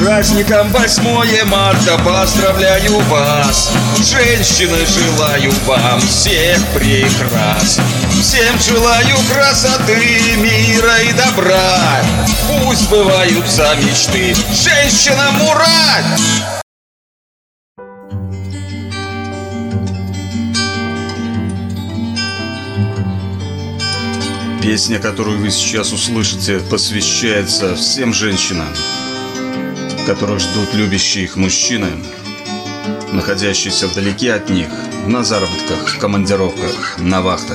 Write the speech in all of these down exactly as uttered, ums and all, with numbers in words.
праздником восьмое марта поздравляю вас. Женщины, желаю вам всех прекрас. Всем желаю красоты, мира и добра. Пусть сбываются мечты, женщинам ура! Песня, которую вы сейчас услышите, посвящается всем женщинам, которых ждут любящие их мужчины, находящиеся вдалеке от них, на заработках, в командировках, на вахтах.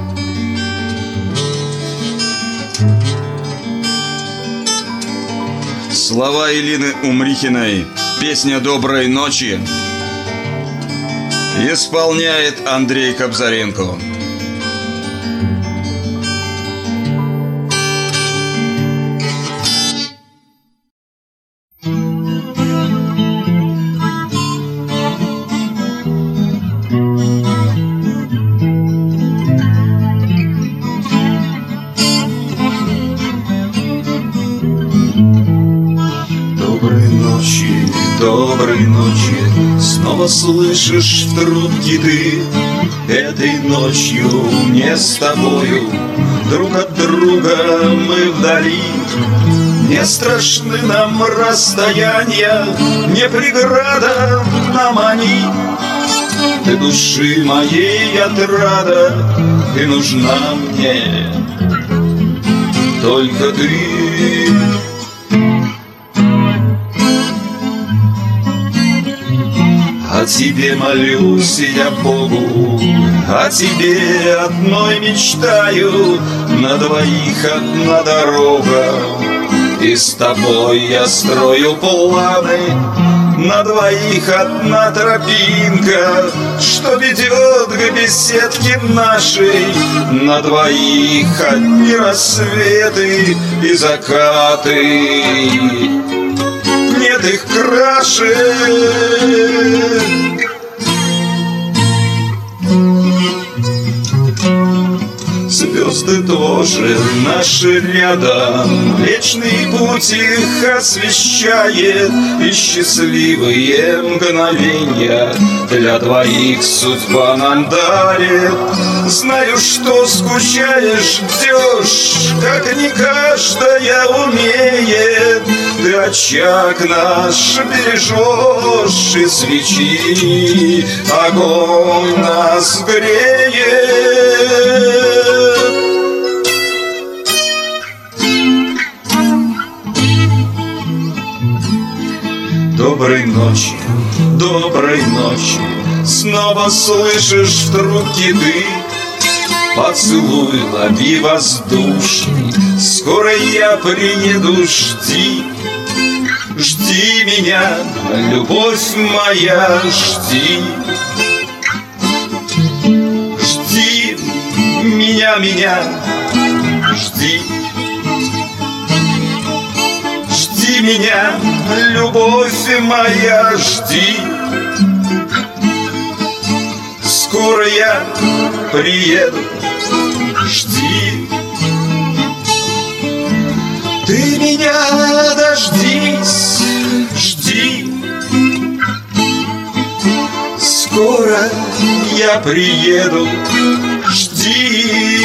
Слова Элины Умрихиной. Песня «Доброй ночи» исполняет Андрей Кобзаренко. Доброй ночи, доброй ночи, снова слышишь в трубке ты. Этой ночью мне с тобою друг от друга мы вдали. Не страшны нам расстояния, не преграда нам они. Ты души моей отрада, ты нужна мне, только ты. О тебе молюсь я Богу, о тебе одной мечтаю. На двоих одна дорога, и с тобой я строю планы. На двоих одна тропинка, что ведет к беседке нашей. На двоих одни рассветы и закаты. Нет их краше. Звезды тоже наши рядом, вечный путь их освещает. И счастливые мгновенья для двоих судьба нам дарит. Знаю, что скучаешь, ждешь, как не каждая умеет. Ты очаг наш бережешь, и свечи огонь нас греет. Доброй ночи, доброй ночи, снова слышишь в трубке ты. Поцелуй лови воздушный, скоро я приеду, жди. Жди меня, любовь моя, жди. Жди меня, меня, жди. Жди меня, любовь моя, жди. Скоро я приеду, жди. Ты меня дождись, жди. Скоро я приеду, жди.